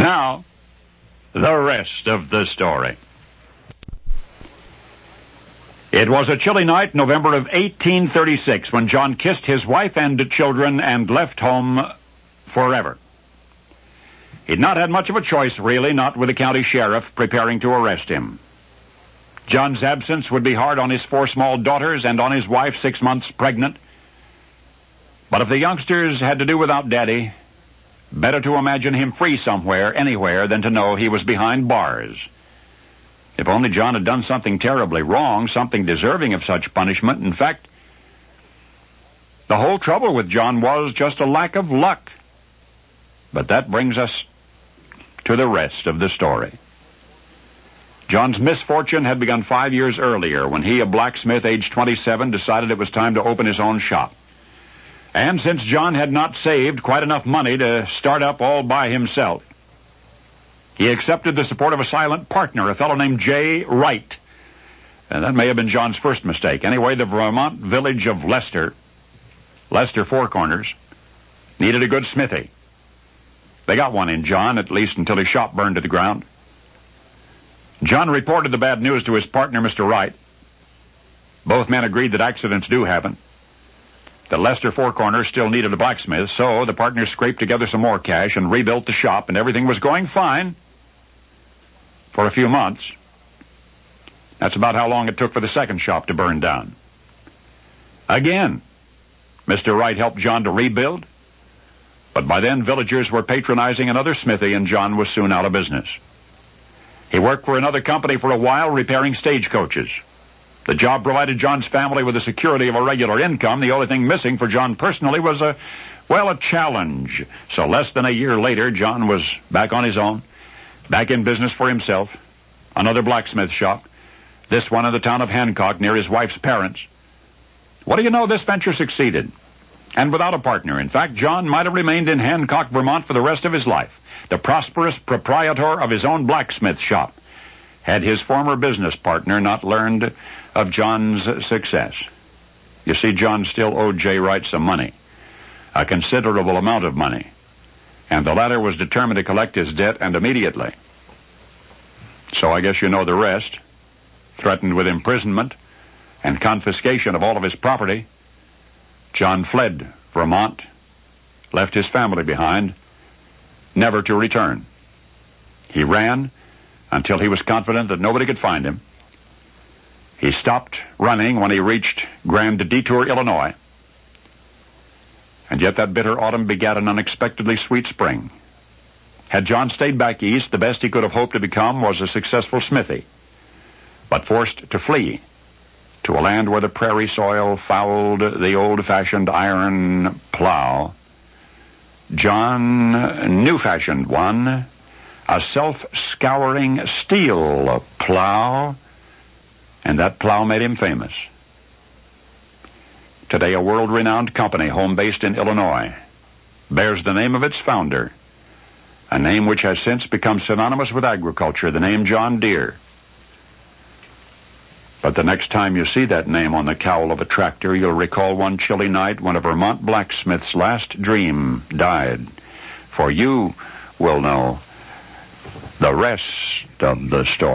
Now, the rest of the story. It was a chilly night, November of 1836, when John kissed his wife and children and left home forever. He'd not had much of a choice, really, not with the county sheriff preparing to arrest him. John's absence would be hard on his 4 small daughters and on his wife, 6 months pregnant. But if the youngsters had to do without Daddy, better to imagine him free somewhere, anywhere, than to know he was behind bars. If only John had done something terribly wrong, something deserving of such punishment. In fact, the whole trouble with John was just a lack of luck. But that brings us to the rest of the story. John's misfortune had begun 5 years earlier when he, a blacksmith aged 27, decided it was time to open his own shop. And since John had not saved quite enough money to start up all by himself, he accepted the support of a silent partner, a fellow named J. Wright. And that may have been John's first mistake. Anyway, the Vermont village of Lester Four Corners, needed a good smithy. They got one in John, at least until his shop burned to the ground. John reported the bad news to his partner, Mr. Wright. Both men agreed that accidents do happen. The Lester Four Corners still needed a blacksmith, so the partners scraped together some more cash and rebuilt the shop, and everything was going fine for a few months. That's about how long it took for the second shop to burn down. Again, Mr. Wright helped John to rebuild, but by then villagers were patronizing another smithy, and John was soon out of business. He worked for another company for a while, repairing stagecoaches. The job provided John's family with the security of a regular income. The only thing missing for John personally was a challenge. So less than a year later, John was back on his own, back in business for himself, another blacksmith shop, this one in the town of Hancock near his wife's parents. What do you know, this venture succeeded, and without a partner. In fact, John might have remained in Hancock, Vermont for the rest of his life, the prosperous proprietor of his own blacksmith shop, had his former business partner not learned of John's success. You see, John still owed J. Wright some money, a considerable amount of money, and the latter was determined to collect his debt, and immediately. So I guess you know the rest. Threatened with imprisonment and confiscation of all of his property, John fled Vermont, left his family behind, never to return. He ran until he was confident that nobody could find him. He stopped running when he reached Grand Detour, Illinois. And yet that bitter autumn begat an unexpectedly sweet spring. Had John stayed back east, the best he could have hoped to become was a successful smithy. But forced to flee to a land where the prairie soil fouled the old-fashioned iron plow, John new-fashioned one, a self-scouring steel plow, and that plow made him famous. Today, a world-renowned company, home-based in Illinois, bears the name of its founder, a name which has since become synonymous with agriculture, the name John Deere. But the next time you see that name on the cowl of a tractor, you'll recall one chilly night when a Vermont blacksmith's last dream died. For you will know the rest of the story.